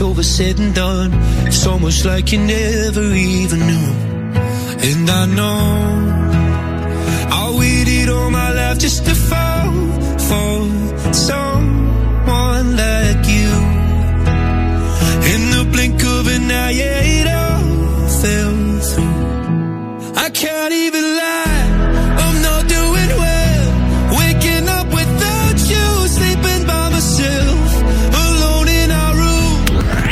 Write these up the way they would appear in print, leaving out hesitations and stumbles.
it's over, said and done. It's almost like you never even knew. And I know I waited all my life just to fall for someone like you. In the blink of an eye, yeah, it all fell through. I can't even lie, I'm not doing well. Waking up without you, sleeping by myself, alone in our room.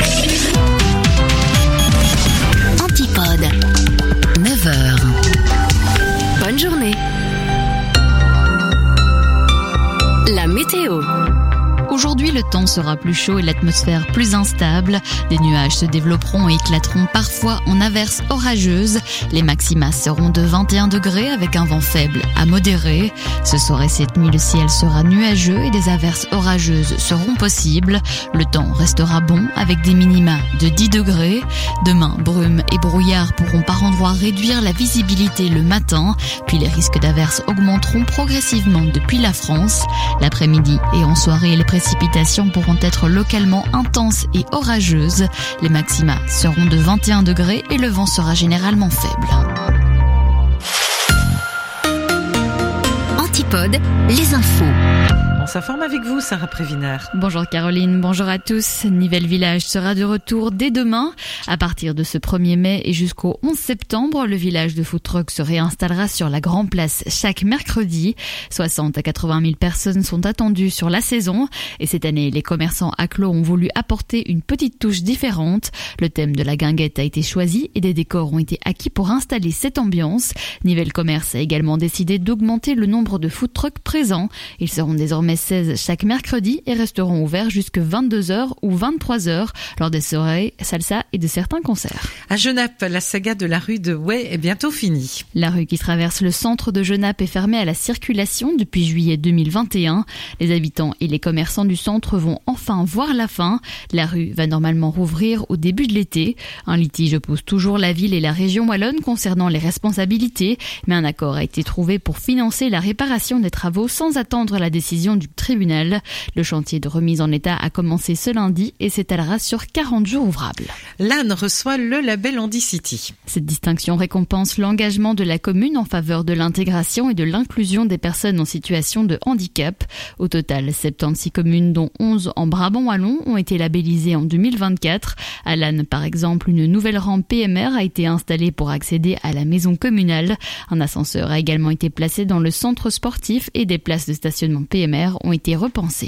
Antipode, 9h. Bonne journée. La météo. Aujourd'hui, le temps sera plus chaud et l'atmosphère plus instable. Des nuages se développeront et éclateront parfois en averses orageuses. Les maxima seront de 21 degrés avec un vent faible à modéré. Ce soir et cette nuit, le ciel sera nuageux et des averses orageuses seront possibles. Le temps restera bon avec des minima de 10 degrés. Demain, brume et brouillard pourront par endroits réduire la visibilité le matin. Puis les risques d'averses augmenteront progressivement depuis la France. L'après-midi et en soirée, les précipitations pourront être localement intenses et orageuses. Les maxima seront de 21 degrés et le vent sera généralement faible. Antipode, les infos. On s'informe avec vous, Sarah Prévinard. Bonjour Caroline, bonjour à tous. Nivelles Village sera de retour dès demain. À partir de ce 1er mai et jusqu'au 11 septembre, le village de food truck se réinstallera sur la Grand Place chaque mercredi. 60 à 80 000 personnes sont attendues sur la saison. Et cette année, les commerçants à Clos ont voulu apporter une petite touche différente. Le thème de la guinguette a été choisi et des décors ont été acquis pour installer cette ambiance. Nivelles Commerce a également décidé d'augmenter le nombre de food trucks présents. Ils seront désormais 16 chaque mercredi et resteront ouverts jusque 22h ou 23h lors des soirées salsa et de certains concerts. À Genappe, la saga de la rue de Way est bientôt finie. La rue qui traverse le centre de Genappe est fermée à la circulation depuis juillet 2021. Les habitants et les commerçants du centre vont enfin voir la fin. La rue va normalement rouvrir au début de l'été. Un litige oppose toujours la ville et la région wallonne concernant les responsabilités, mais un accord a été trouvé pour financer la réparation des travaux sans attendre la décision du tribunal. Le chantier de remise en état a commencé ce lundi et s'étalera sur 40 jours ouvrables. L'Anne reçoit le label Handicity. Cette distinction récompense l'engagement de la commune en faveur de l'intégration et de l'inclusion des personnes en situation de handicap. Au total, 76 communes, dont 11 en Brabant wallon, ont été labellisées en 2024. À l'Anne, par exemple, une nouvelle rampe PMR a été installée pour accéder à la maison communale. Un ascenseur a également été placé dans le centre sportif et des places de stationnement PMR ont été repensées.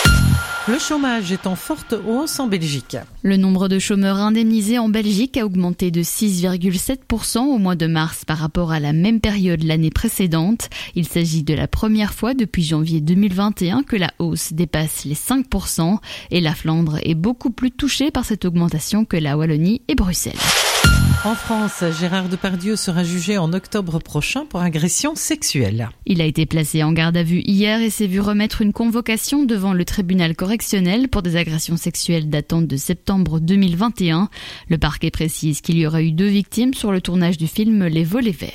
Le chômage est en forte hausse en Belgique. Le nombre de chômeurs indemnisés en Belgique a augmenté de 6,7% au mois de mars par rapport à la même période l'année précédente. Il s'agit de la première fois depuis janvier 2021 que la hausse dépasse les 5% et la Flandre est beaucoup plus touchée par cette augmentation que la Wallonie et Bruxelles. En France, Gérard Depardieu sera jugé en octobre prochain pour agression sexuelle. Il a été placé en garde à vue hier et s'est vu remettre une convocation devant le tribunal correctionnel pour des agressions sexuelles datant de septembre 2021. Le parquet précise qu'il y aurait eu 2 victimes sur le tournage du film Les Volets Verts.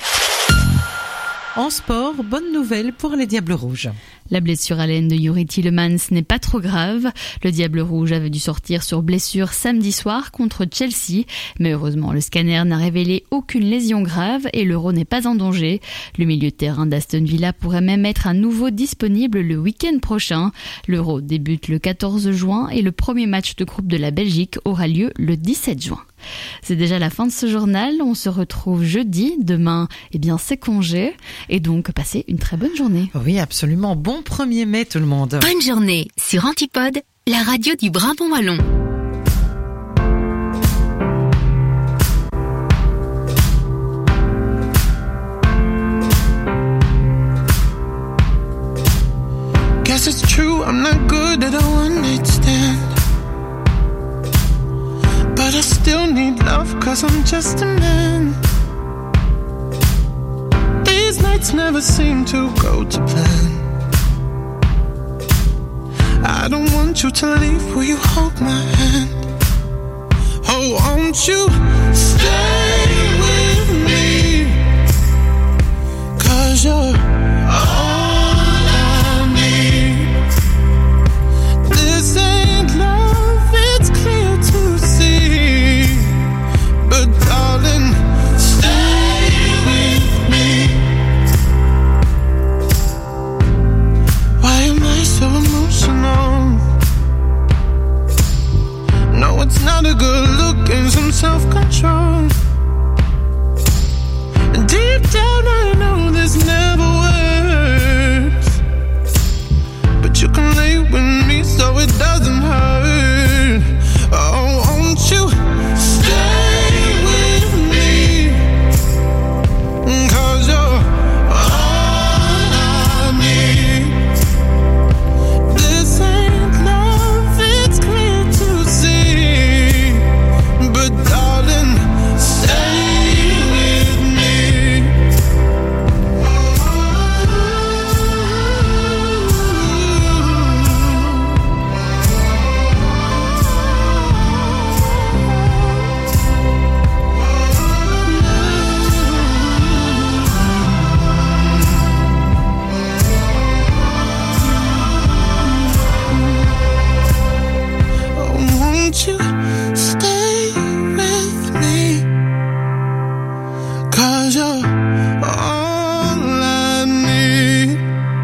En sport, bonne nouvelle pour les Diables Rouges. La blessure à l'aine de Yuri Tillemans n'est pas trop grave. Le Diable Rouge avait dû sortir sur blessure samedi soir contre Chelsea. Mais heureusement, le scanner n'a révélé aucune lésion grave et l'Euro n'est pas en danger. Le milieu de terrain d'Aston Villa pourrait même être à nouveau disponible le week-end prochain. L'Euro débute le 14 juin et le premier match de groupe de la Belgique aura lieu le 17 juin. C'est déjà la fin de ce journal. On se retrouve jeudi. Demain, c'est congé. Et donc, passez une très bonne journée. Oui, absolument. Bon 1er mai, tout le monde. Bonne journée sur Antipode, la radio du Brabant wallon. Guess it's true, I'm not good at a one-night stand, but I still need love, 'cause I'm just a man. These nights never seem to go to plan. I don't want you to leave, will you hold my hand? Oh, won't you stay with me? 'Cause you're all I need. This ain't love, it's clear to not a good look and some self-control. Deep down I know this never works, but you can lay with me so it doesn't hurt. Oh, won't you stay with me? 'Cause you're all I need. This ain't love, it's clear to see, but darling, stay with me. Won't you stay with me? 'Cause you're all I need.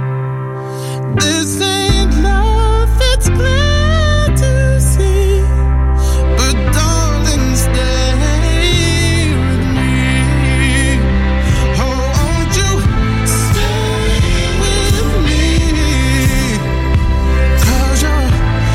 This ain't love, it's clear to see, but darling, stay with me. Oh, won't you stay with me? 'Cause you're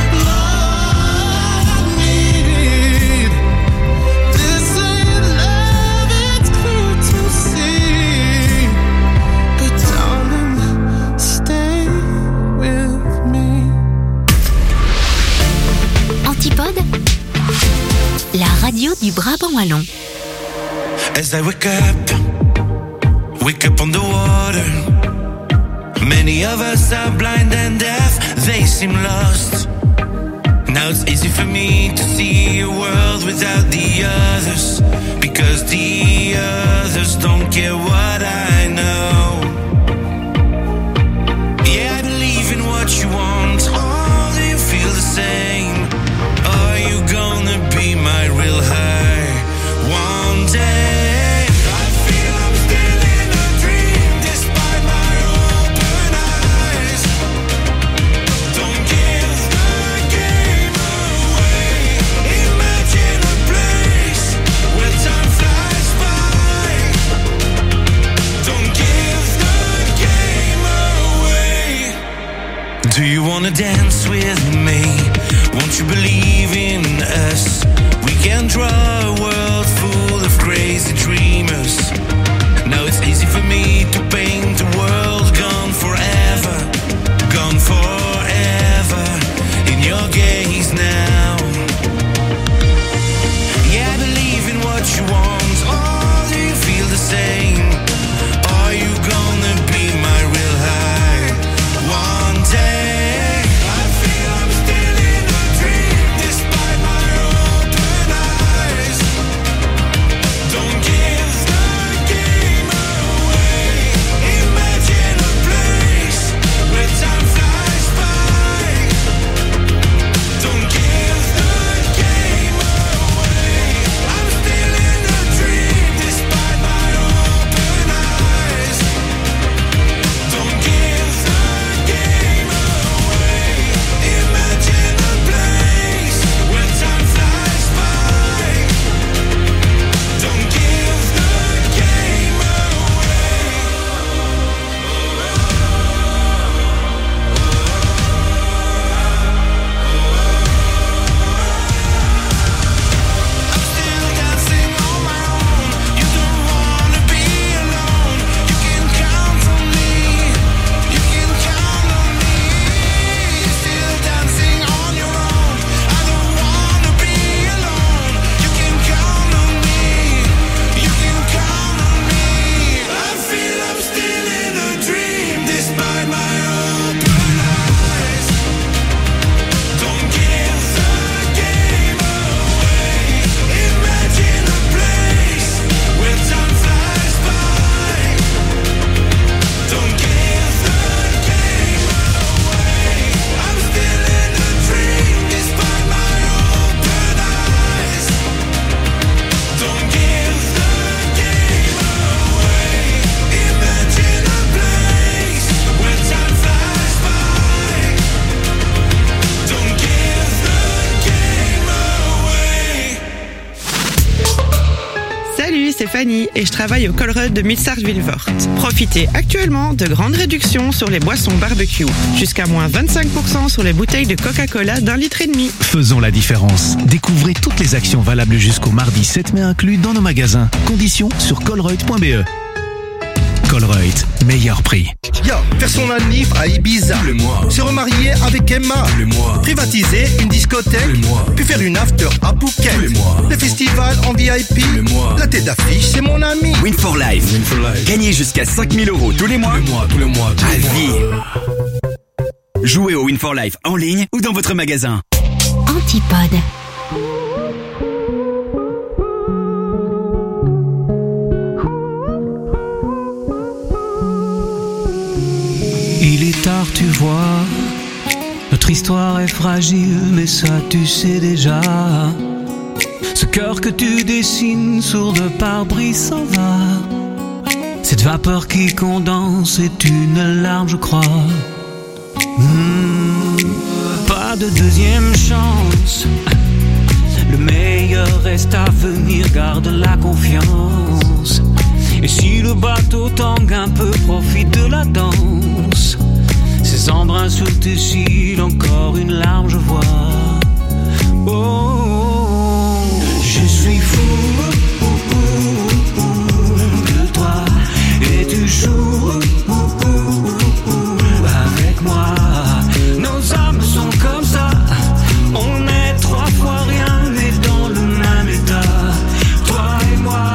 all I need. This ain't love, it's clear to see, but darling, stay with me. Antipode, la radio du Brabant wallon. As I wake up on the water. Many of us are blind and deaf, they seem lost. Now it's easy for me to see a world without the others, because the others don't care what I know. Yeah, I believe in what you want. Oh, do you feel the same? Are you gonna be my real high one day? I feel I'm still in a dream despite my open eyes. Don't give the game away. Imagine a place where time flies by. Don't give the game away. Do you wanna dance with me? Won't you believe in us? We can draw a world full of crazy dreamers. Now it's easy for me to paint a world gone forever, gone forever, in your gaze now. Yeah, I believe in what you want. Oh, do you feel the same? Are you gonna be my real high one day? I feel I'm still in a dream despite my open eyes. c'est Fanny et je travaille au Colruyt de Milsart-Villevort. Profitez actuellement de grandes réductions sur les boissons barbecue. Jusqu'à moins 25% sur les bouteilles de Coca-Cola d'1,5 litre. Faisons la différence. Découvrez toutes les actions valables jusqu'au mardi 7 mai inclus dans nos magasins. Conditions sur colruyt.be. Colruyt, meilleur prix. Faire son anniv à Ibiza. Le mois. Se remarier avec Emma. Le mois. Privatiser une discothèque. Le mois. Puis faire une after à Phuket. Le mois. Les festivals en VIP. Le mois. La tête d'affiche, c'est mon ami. Win for Life. Gagnez jusqu'à 5 000 € tous les mois. Tous les mois. À vie. Jouez au Win for Life en ligne ou dans votre magasin. Antipode. Il est tard, tu vois, notre histoire est fragile, mais ça tu sais déjà. Ce cœur que tu dessines sur le pare-brise s'en va. Cette vapeur qui condense est une larme, je crois. Pas de deuxième chance. Le meilleur reste à venir, garde la confiance. Et si le bateau tangue un peu, profite de la danse. Ces embruns sur tes cils, encore une larme je vois. Oh, je suis fou de toi et tu joues avec moi. Nos âmes sont comme ça, on est 3 fois rien mais dans le même état. Toi et moi,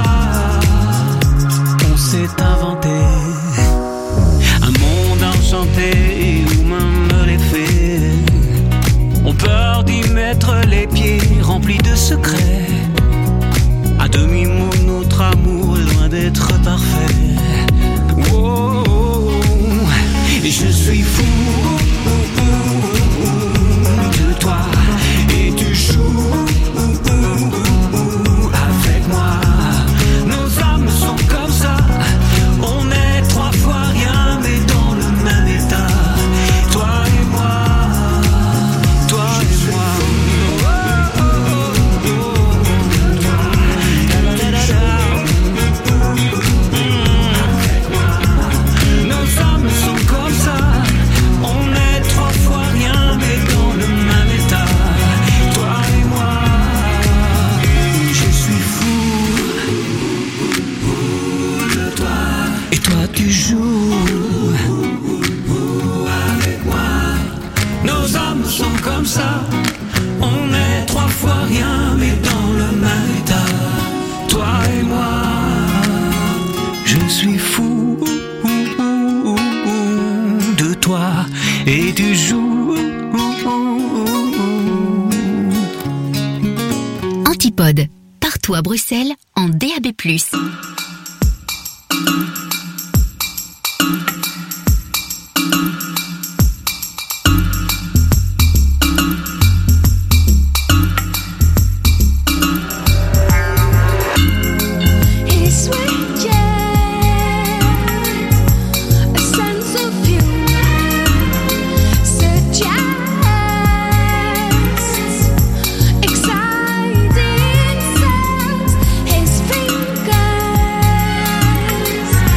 on s'est inventé un monde enchanté où même les fées ont peur d'y mettre les pieds remplis de secrets. À demi-mot, notre amour est loin d'être parfait. Oh, oh, oh. Et je suis fou de toi et tu joues avec moi. Nos âmes sont comme ça, on est 3 fois rien mais dans le même état. Toi et moi, toi et moi. Nos âmes sont comme ça, on est 3 fois rien mais dans le même état. Toi et moi, je suis fou de toi et toi tu joues avec moi. Nos âmes sont comme ça, on est 3 fois rien mais dans le même état. Toi et moi, je suis fou de toi et tu joues. Antipode, partout à Bruxelles, en DAB+. Exciting sounds, his fingers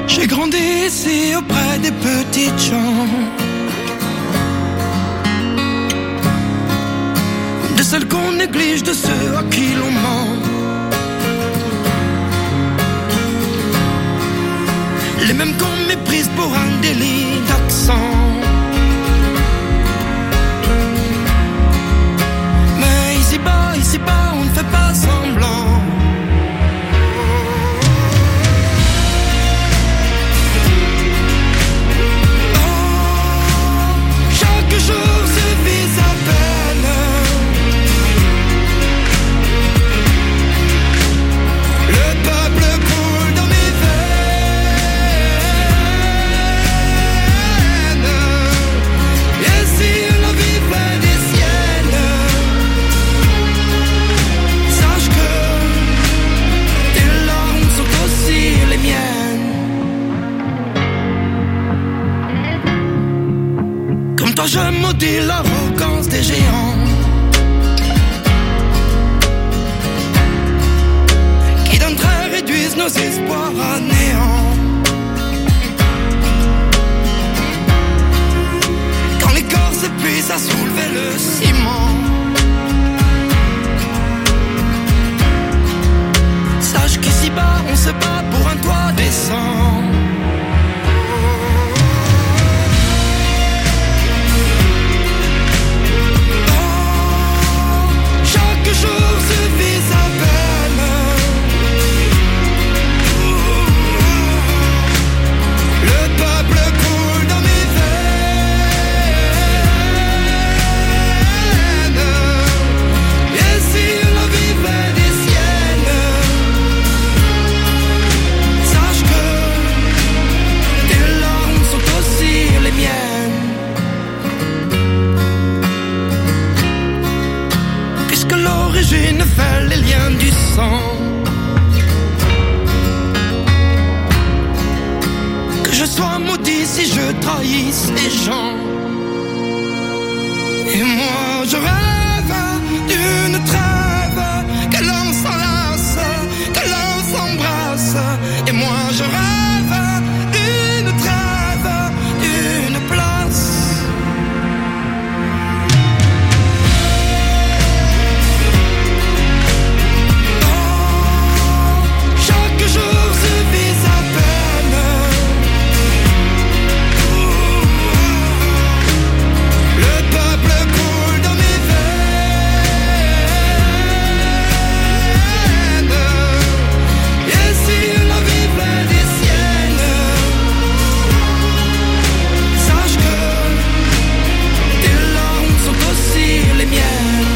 J'ai grandi ici auprès des petites gens, de celles qu'on néglige, de ceux à qui l'on ment. Les mêmes qu'on méprise pour un délit d'accent. Mais ici bas, on ne fait pas semblant. Chaque jour suffit sa peine. Le peuple coule dans mes veines. Et si la vie fait des siennes, sache que tes larmes sont aussi les miennes. Comme toi je maudis l'arrogance des géants qui d'un trait réduisent nos espoirs à néant. Quand les corps s'épuisent à soulever le ciment, sache qu'ici-bas on se bat pour un toit décent. Chaque jour suffit sa peine. Le peuple coule dans mes veines. Et si la vie fait des siennes, sache que tes larmes sont aussi les miennes. Puisque l'origine fait les liens du sang, que je sois maudit si je trahisse les gens. Et moi je rêve d'une trêve, que l'on s'enlace, que l'on s'embrasse. Et moi je rêve d'une trêve, d'une place. Chaque jour suffit sa peine. Le peuple coule dans mes veines. Et si la vie fait des siennes, sache que tes larmes sont aussi les miennes.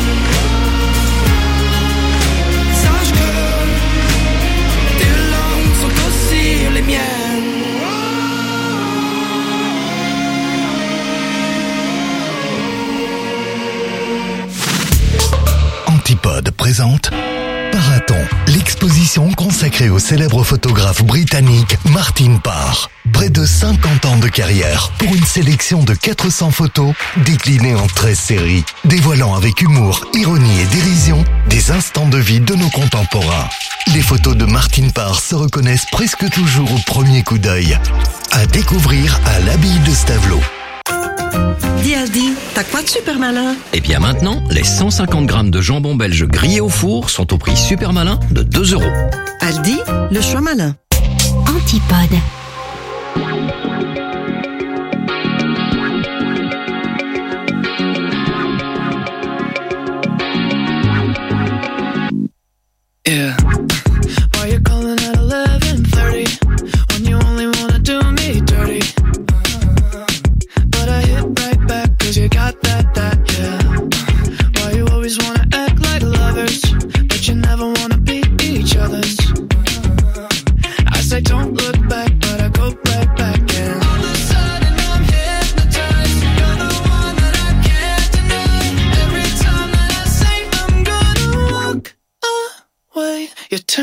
Sache que tes larmes sont aussi les miennes. Antipode présente Paraton, l'exposition consacrée au célèbre photographe britannique Martin Parr. Près de 50 ans de carrière pour une sélection de 400 photos déclinées en 13 séries, dévoilant avec humour, ironie et dérision des instants de vie de nos contemporains. Les photos de Martin Parr se reconnaissent presque toujours au premier coup d'œil. À découvrir à l'abbaye de Stavelot. Dis Aldi, t'as quoi de super malin? Et bien maintenant, les 150 grammes de jambon belge grillé au four sont au prix super malin de 2 €. Aldi, le choix malin. Antipode. Yeah. Why you calling at 11:30 when you only wanna do me dirty? But I hit right back 'cause you got that, yeah. Why you always wanna act like lovers, but you never wanna be each other's? I say don't look back, but I go right back and all of a sudden I'm hypnotized. You're the one that I can't deny. Every time that I say I'm gonna walk away, you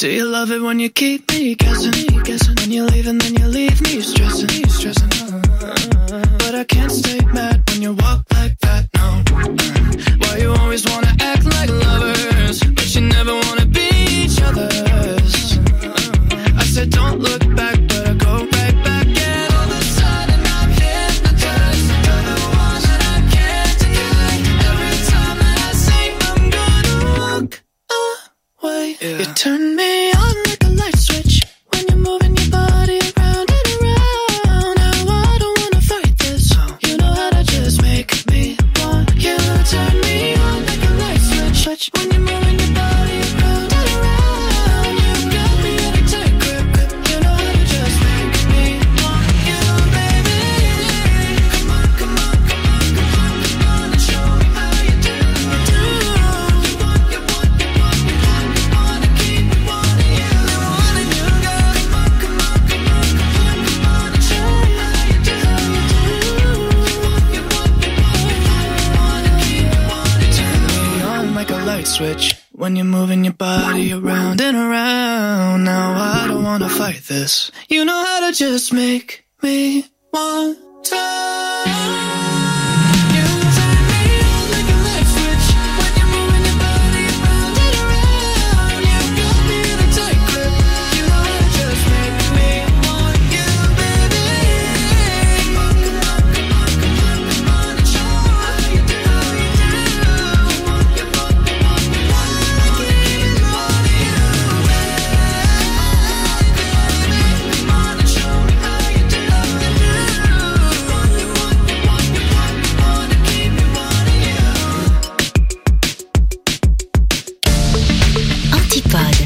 Do you love it when you keep me guessing? When you leave and then you leave me stressing. But I can't stay mad when you walk like that, no. Why you always wanna act like lovers, but you never wanna be each other's? I said don't look back, but I go right back. And all of a sudden I'm hypnotized. You're the one that I can't deny. Every time that I say I'm gonna walk away, you turn me on like a light switch. When you're moving your body around and around. Now I don't wanna fight this. You know how to just make me want you. Turn me on like a light switch. When you're moving your body around and around. You got me in a tight grip. You know how to just make me want you, baby. Come on, come on, come on, come on, come on, and show me how you do. You want, you want, you want, you want, you wanna keep me wanting you, wanting you, girl. Come on, come on, come on, come on, come on, and show me how you do. You want, you want, you want, you want, you wanna keep me wanting you. Turn me on like a light switch. When you're moving your body around and around. Now I don't wanna fight this. You know how to just make me want to. You turn me on like a light switch. When you're moving your body around and around. You got me in a tight grip. You know how to just make me want you, baby. Come on, come on, come on, come on, come on, and show me how you do. You want, you want, you want, you want, you wanna keep me wanting you. Come on and show me how you do. You want, you want, you want, you want, you wanna keep me wanting you. Antipode.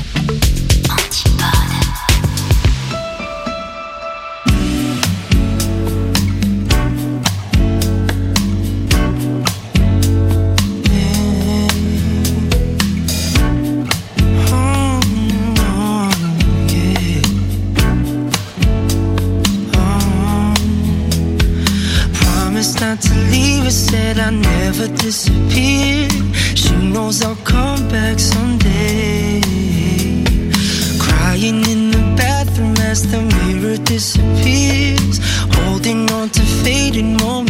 Promise not to leave her, said I'll never disappear. She knows I'll come back someday. Crying in the bathroom as the mirror disappears, holding on to fading moments.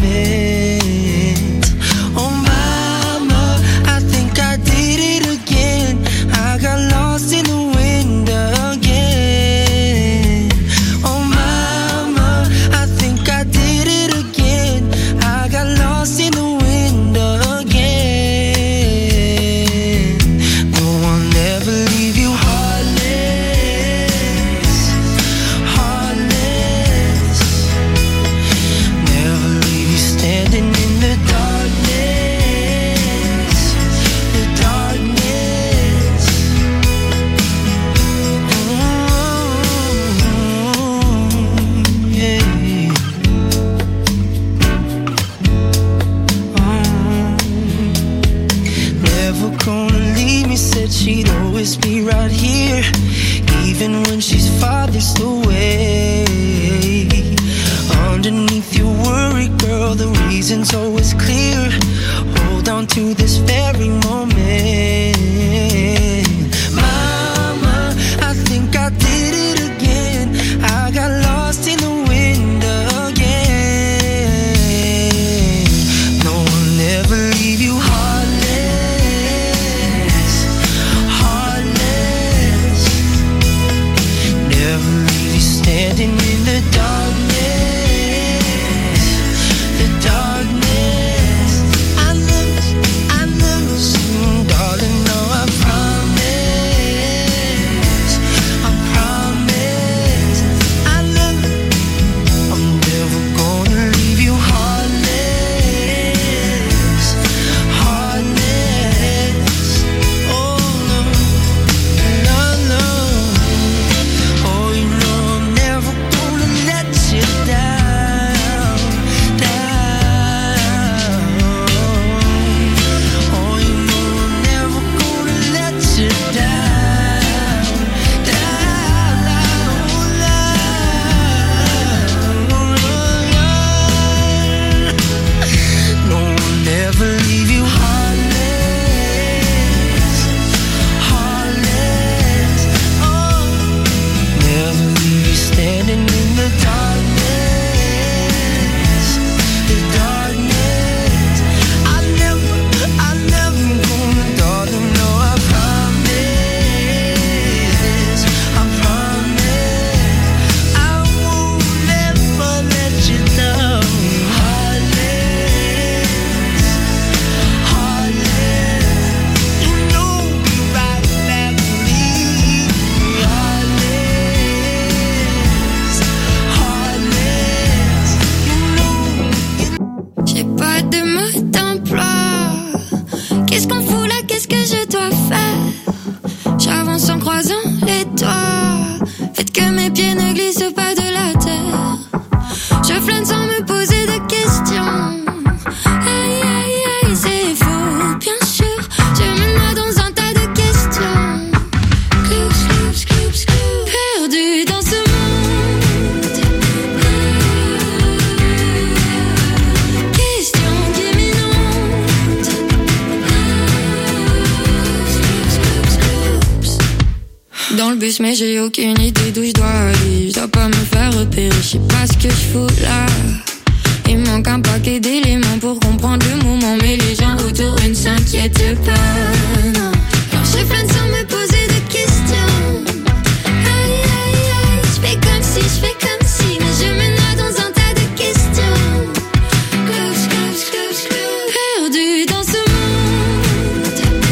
Oh mama, I think I did it again. I got lost in the wind again. Oh mama, I think I did it again. I got lost in the wind again. dans le bus mais j'ai aucune idée d'où je dois aller. Je dois pas me faire repérer, je sais pas ce que je fous là. Il manque un paquet d'éléments pour comprendre le moment, mais les gens autour ne s'inquiètent pas. Non. Alors je flâne sans me poser de questions. Aïe aïe aïe, je fais comme si, mais je me noie dans un tas de questions. Perdu dans ce monde.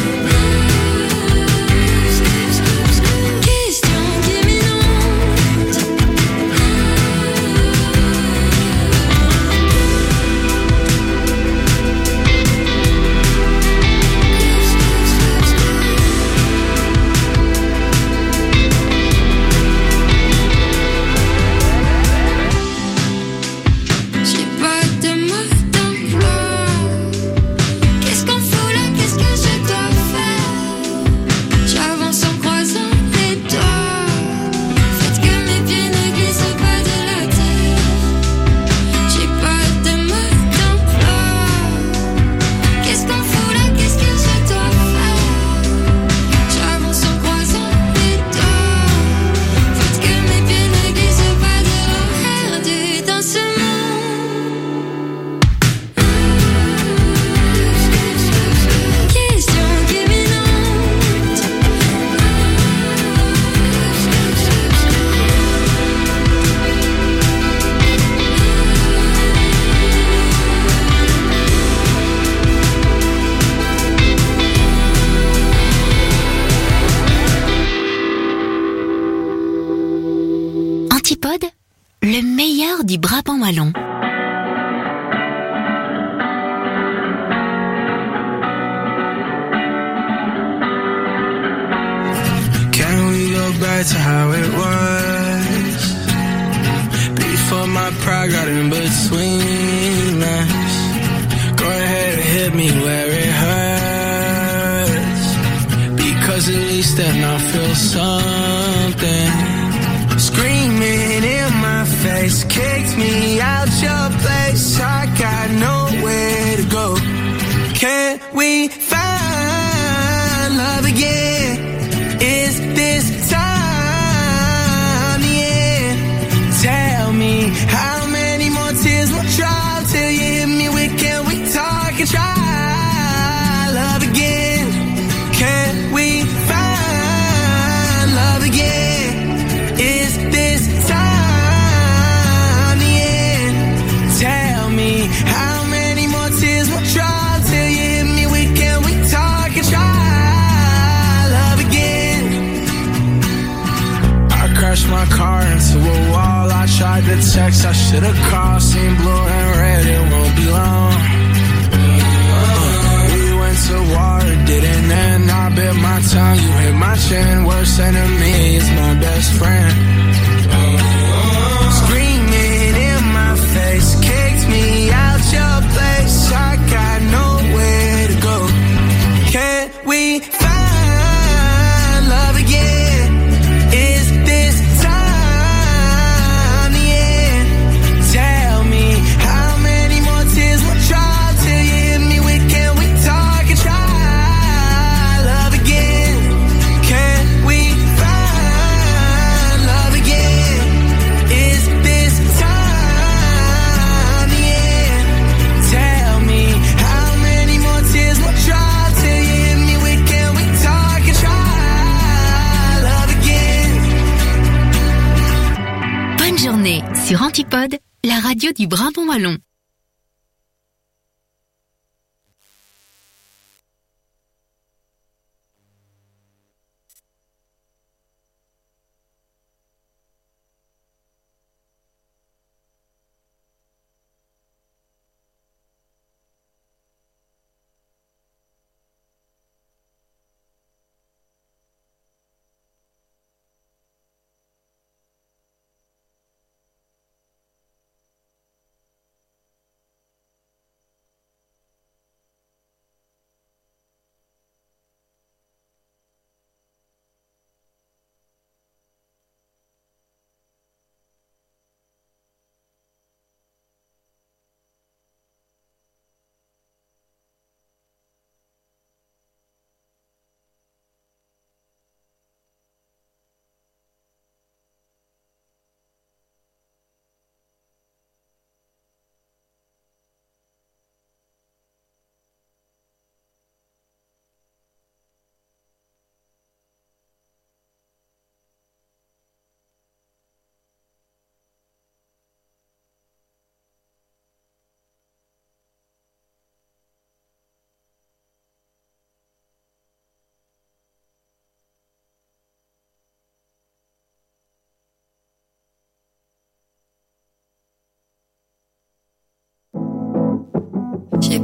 Question qui m'inonde. J'ai pas de mode d'emploi. Qu'est-ce qu'on fout là? Qu'est-ce que je dois faire? J'avance en croisant les doigts. Faites que mes pieds ne glissent pas de la terre. J'ai pas de mode d'emploi. Qu'est-ce qu'on fout là? Qu'est-ce que je dois faire? J'avance en croisant les doigts. Faites que mes pieds ne glissent pas de la terre. Perdu dans ce monde. Question qui m'inonde. Antipode, le meilleur du Brabant wallon. Can we go back to how it was? Before my pride got in between us. Go ahead and hit me where it hurts. Because at least then I'll feel something. Screaming in my face, kicked me out your place. I got nowhere to go. Can we find love again? Is this time the end? Tell me how many more tears will drop till you hit me with can we talk and try love again? Can we find love again? Is this time the end? Tell me how many more tears will drop till you hit me with can we talk and try love again? I crashed my car into a wall. I tried to text, I should've called. Seen blue and red, it won't be long. We went to war, it didn't end. I bit my tongue, you hit my chin. Worst enemy is my best friend. Screaming in my face, kicked me out your place. I got nowhere to go. Can we find love again? Is this time the end? Tell me how many more tears will drop till you hit me with can we talk and try love again? Can we find love again? Is this time the end? Tell me how many more tears will drop till you hit me with can we talk and try love again? Bonne journée sur Antipode, la radio du Brabant wallon.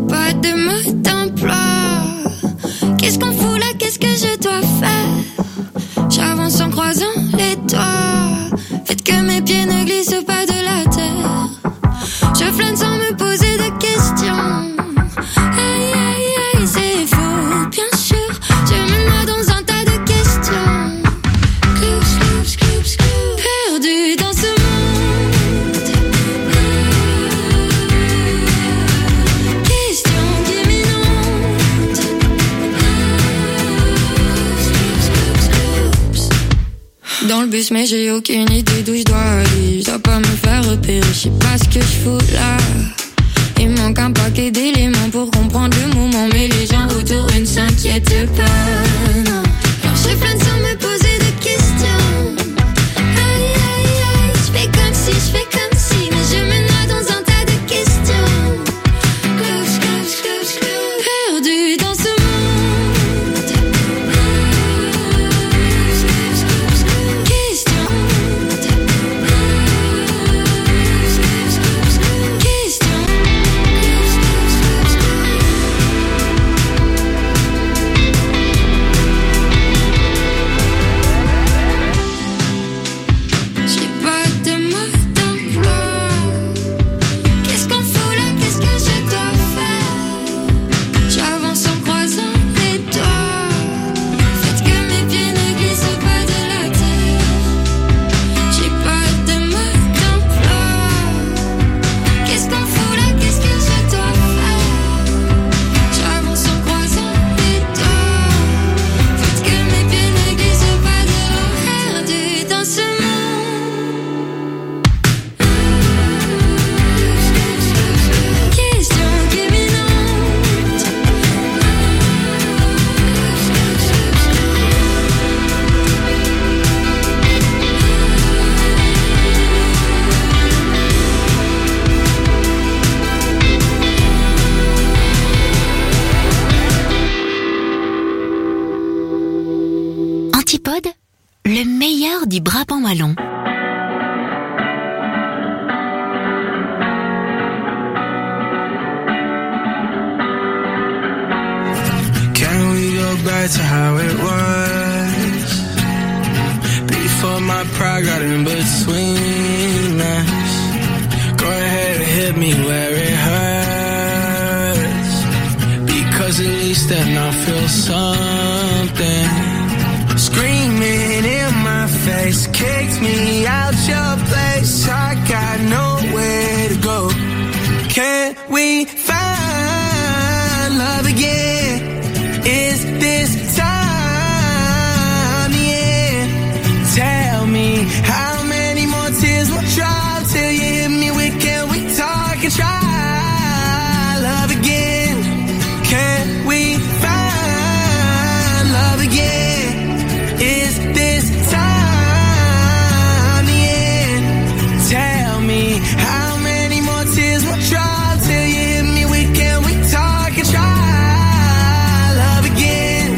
pas de mode d'emploi. Qu'est-ce qu'on fout là, qu'est-ce que je dois faire? J'avance en croisant les doigts. Faites que mes pieds ne glissent pas de la terre. Je flâne sans me poser de questions. Aïe aïe aïe, c'est faux, bien sûr. Je me noie dans un tas de questions. Clou, clou, clou, clou. Perdu dans ce monde. Question qui m'inonde. Dans le bus mais j'ai aucune idée d'où je dois aller. Je dois pas me faire repérer, je sais pas ce que je fous là. Il manque un paquet d'éléments pour comprendre le moment, mais les gens autour ne s'inquiètent pas, non. Alors je flâne sans me poser de questions. Aïe aïe aïe, je fais comme si, mais je me noie dans un tas de questions. Close, close, close, close. Perdu dans ce monde. Question. J'ai pas de mode d'emploi. Qu'est-ce qu'on fout là, qu'est-ce que je dois faire? J'avance en croisant les doigts. Faites que mes pieds ne glissent pas de la terre. J'ai pas de mode d'emploi. Qu'est-ce qu'on fout là, qu'est-ce que je dois faire? J'avance en croisant les doigts. Faites que mes pieds ne glissent pas de la terre. Perdu dans ce monde. Question qui m'inonde. Antipode, le meilleur du Brabant wallon. Can we go back to how it was? Before my pride got in between us. Go ahead and hit me where it hurts. Because at least then I'll feel something. Screaming in my face, kicked me out your place. I got nowhere to go. Can we find love again? Is this time the end? Tell me how many more tears will drop till you hit me with can we talk and try love again? Can we find love again? Is this time the end? Tell me how many more tears will drop till you hit me with can we talk and try love again?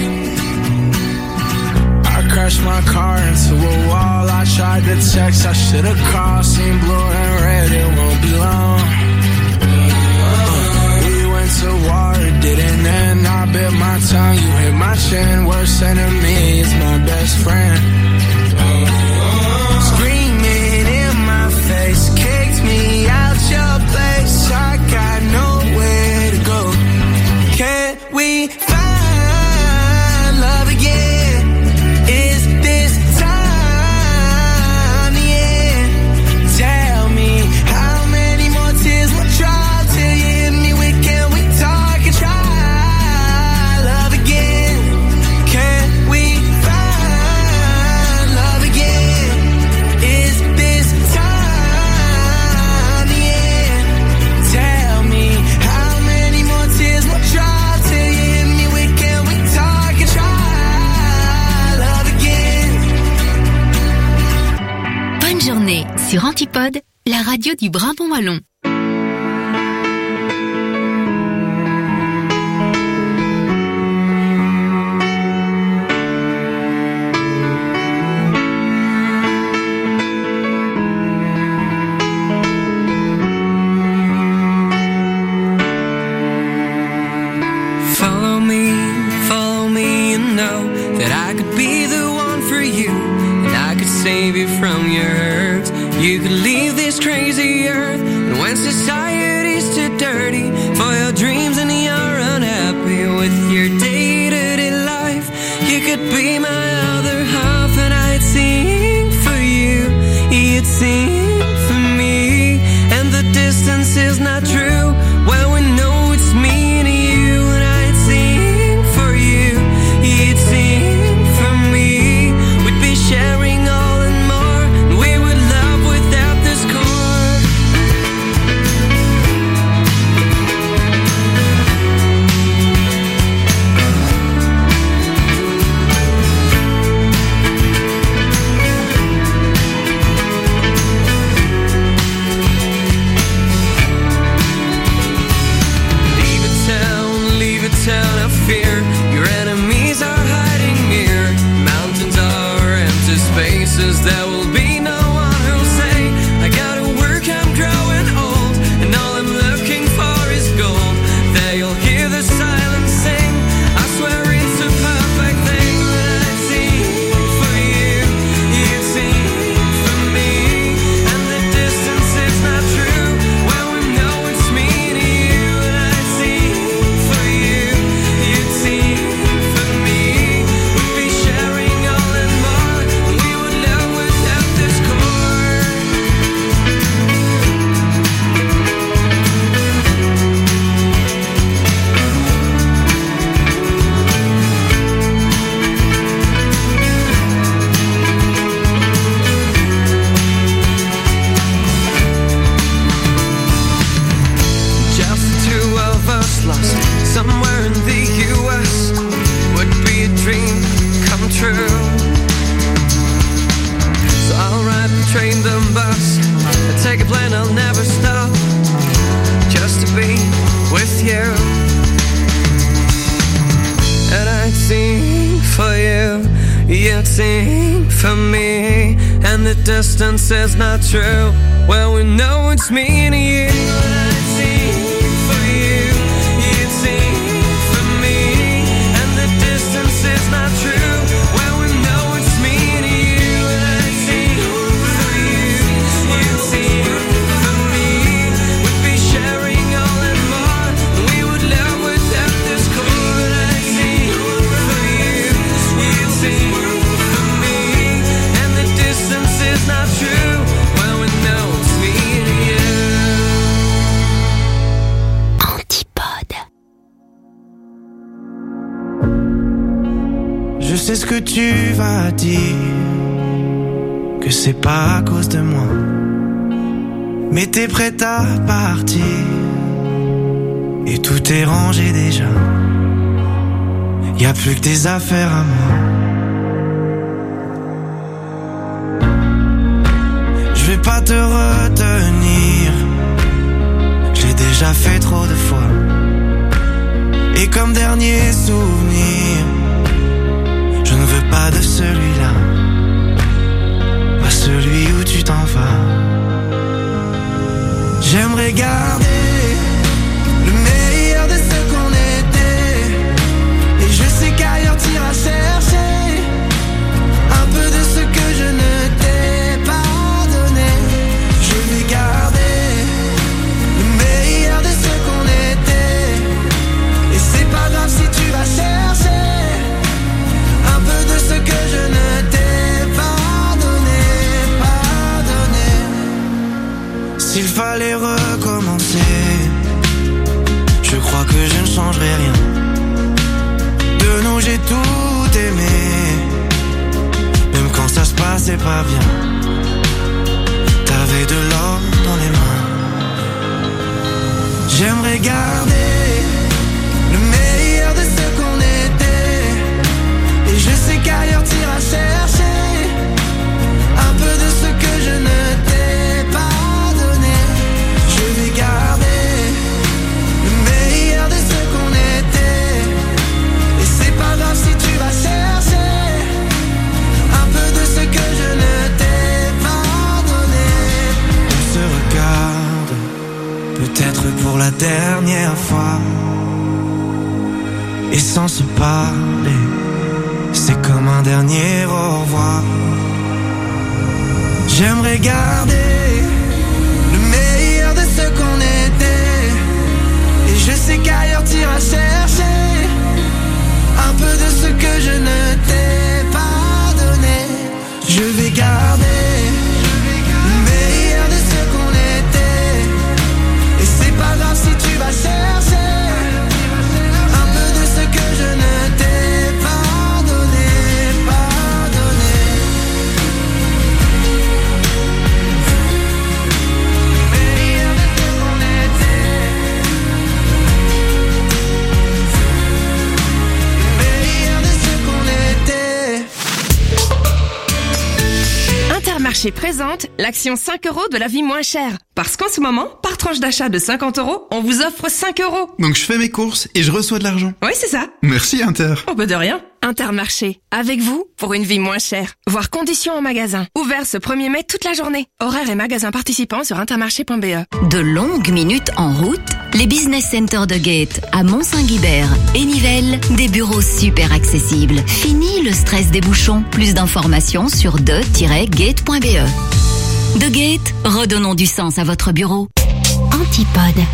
I crashed my car into a wall. I tried to text, I should've called. Seen blue and red, it won't be long. We went to war, it didn't end. I bit my tongue, you hit my chin. Worst enemy is my best friend. Screaming in my face, kicked me out your place. I got nowhere to go. Can we find love again? Is this time the end? Tell me how many more tears will drop till you hit me with can we talk and try love again? Can we find love again? Is this time the end? Tell me how many more tears will drop till you hit me with can we talk and try love again? Bonne journée sur Antipode, la radio du Brabant wallon. that I could be the one for you, and I could save you from your hurts. You could leave this crazy earth, and when society's too dirty for your dreams and you're unhappy with your day-to-day life, you could be my other half, and I'd sing for you, you'd sing for me, and the distance is not true when we know it's me and you, and I'd sing for you, you'd sing for me, we'd be sharing all and more, and we would love without discord. Town of fear, your enemies are hiding near. Mountains are empty spaces, there will be no one who'll say, I gotta work, I'm growing old, and all I'm looking for is gold. They'll hear the silence sing, I swear it's a perfect thing that I'd sing for you, you'd sing for me, and the distance is not true when we know it's me and you, and I'd sing for you, you'd sing for me, we'd be sharing all and more, and we would love without discord. Just the two of us lost somewhere in the US would be a dream come true. So I'll ride the train, the bus, and take a plane, I'll never stop, just to be with you. And I'd sing for you, you'd sing for me, and the distance is not true, well we know it's me and you. And I'd sing for you, you'd sing for me, and the distance is not true, well we know it's me and you. And I'd sing for you, you'd sing for me, we'd be sharing all and more, and we would love without discord. I'd sing for you, you'd sing for me, and the distance is not true, well we know it's me and you. Je sais ce que tu vas dire, que c'est pas à cause de moi, mais t'es prête à partir, et tout est rangé déjà, y a plus que tes affaires à moi. Je vais pas te retenir, j'ai déjà fait trop de fois, et comme dernier souvenir, je ne veux pas de celui-là, pas celui où tu t'en vas. J'aimerais garder le meilleur de ce qu'on était, et je sais qu'ailleurs t'iras chercher un peu de ce que je ne t'ai pas donné. Je vais garder le meilleur de ce qu'on était, et c'est pas grave si tu vas chercher un peu de ce que je ne t'ai pas donné, pas donné. S'il fallait recommencer, je crois que je ne changerai rien. De nous j'ai tout aimé, même quand ça se passait pas bien. T'avais de l'or dans les mains. J'aimerais garder le meilleur de ce qu'on était, et je sais qu'ailleurs t'iras chercher un peu de ce que je ne t'ai pas donné. Je vais garder le meilleur de ce qu'on était, et c'est pas grave si tu vas chercher un peu de ce que je ne t'ai pas donné. On se regarde, peut-être pour la dernière fois, et sans se parler, c'est comme dernier au revoir. J'aimerais garder le meilleur de ce qu'on était. Et je sais qu'ailleurs t'iras chercher un peu de ce que je ne t'ai pas donné. Je vais garder le meilleur de ce qu'on était. Et c'est pas grave si tu vas chercher un peu de ce que je ne t'ai pas donné, pas donné. Le meilleur de ce qu'on était. Le meilleur de ce qu'on était. Intermarché présente l'action 5 € de la vie moins chère. Parce qu'en ce moment, par tranche d'achat de 50 €, on vous offre 5 €. Donc je fais mes courses et je reçois de l'argent. Oui, c'est ça. Merci Inter. Oh bah de rien. Intermarché, avec vous pour une vie moins chère. Voir conditions en magasin. Ouvert ce 1er mai toute la journée. Horaires et magasins participants sur intermarché.be. De longues minutes en route, les business centers de Gate à Mont-Saint-Guibert et Nivelles, des bureaux super accessibles. Fini le stress des bouchons. Plus d'informations sur de-gate.be. De Gate, redonnons du sens à votre bureau. Antipode.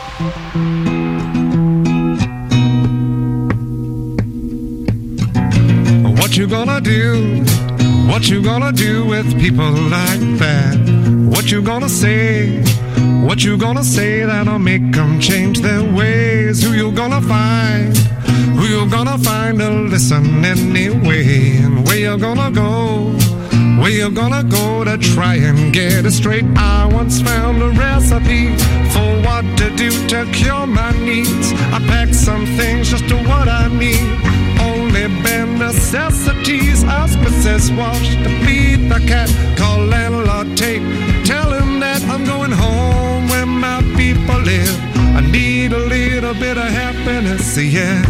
What you gonna do? What you gonna do with people like that? What you gonna say? What you gonna say that'll make them change their ways? Who you gonna find? Who you gonna find to listen anyway? And where you gonna go? Where you gonna go to try and get it straight? I once found a recipe for what to do to cure my needs. I packed some things just to what I need. Only bare necessities. Ask Mrs. Wash to feed the cat. Call landlord Tate. Tell him that I'm going home where my people live. I need a little bit of happiness, yeah.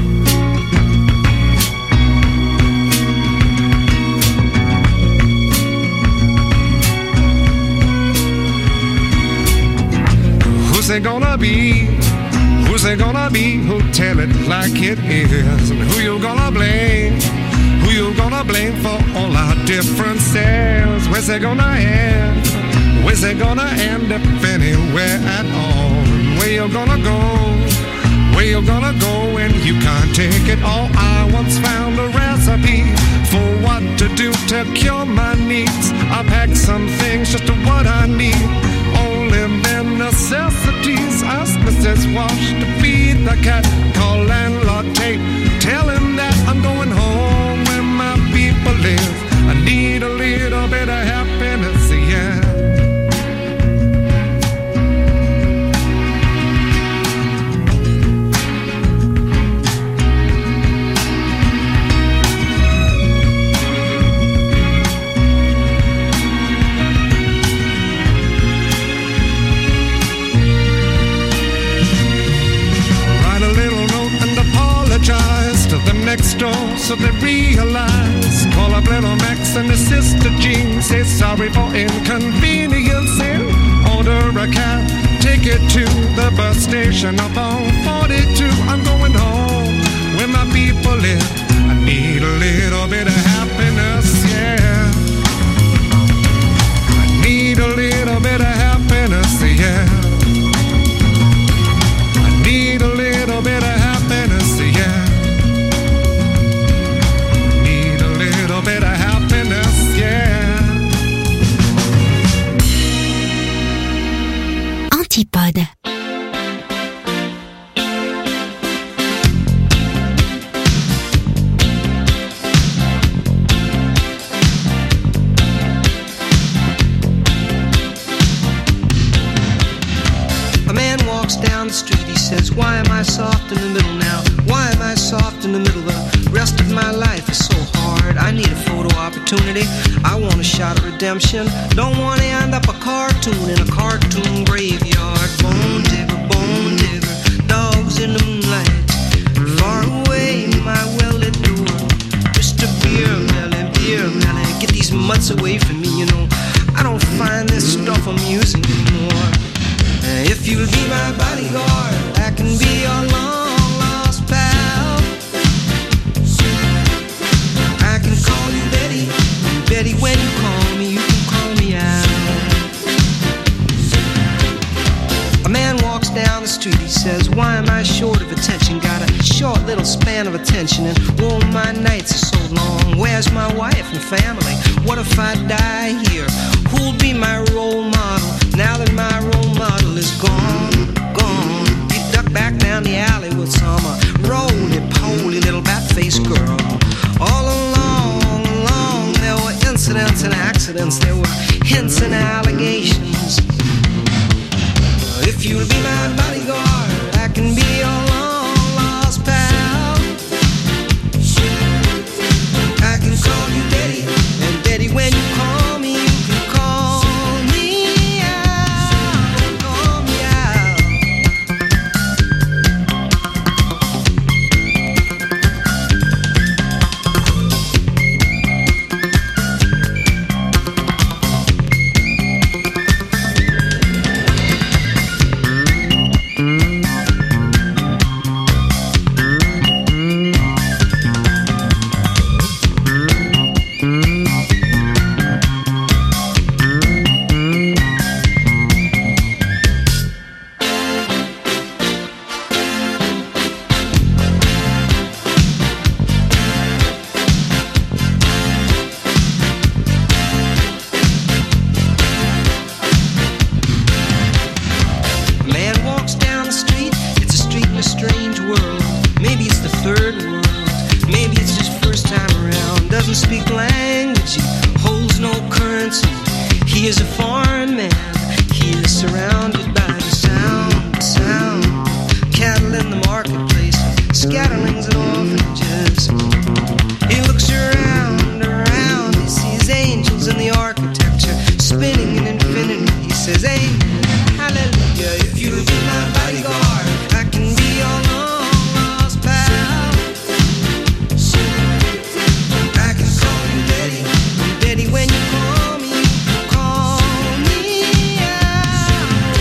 Who's it gonna be? Who's it gonna be? Who'll tell it like it is? And who you gonna blame? Who you gonna blame for all our differences? Where's it gonna end? Where's it gonna end if anywhere at all? And where you gonna go? Where you gonna go when you can't take it all? I once found a recipe for what to do to cure my needs. I packed some things just to what I need. Only bare necessities. Ask Mrs. Wash to feed the cat. Call landlord Tate. Tell him that I'm going home where my people live. I need a little bit of happiness, yeah. To them next door so they realize. Call up little Max and his sister Jean. Say sorry for inconvenience and order a cab. Take it to the bus station up on 42. I'm going home where my people live. I need a little bit of happiness, yeah. I need a little bit of happiness, yeah. I need a little bit of happiness, yeah. Bit of happiness, yeah. Antipode. A man walks down the street, he says, why am I soft in the middle now? Why am I soft in the middle? The rest of my life is so hard. I need a photo opportunity. I want a shot of redemption. Don't want to end up a cartoon in a cartoon graveyard. Bone digger, dogs in the moonlight. Far away, my well-lit door. Mr. Beer Melly, get these mutts away from me, you know. I don't find this stuff amusing anymore. If you'll be my bodyguard, I can be your long-lost pal. I can attention, and oh, my nights are so long. Where's my wife and family? What if I die here? Who'll be my role model now that my role model is gone, gone? You duck back down the alley with some roly-poly little bat-faced girl. All along, there were incidents and accidents, there were hints and allegations. If you'll be my bodyguard, I can be your long-lost pal. I can call you Daddy, and Daddy, when you call me, you can call me out, call me out. When you call me, call me out.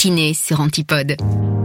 matinée sur Antipode.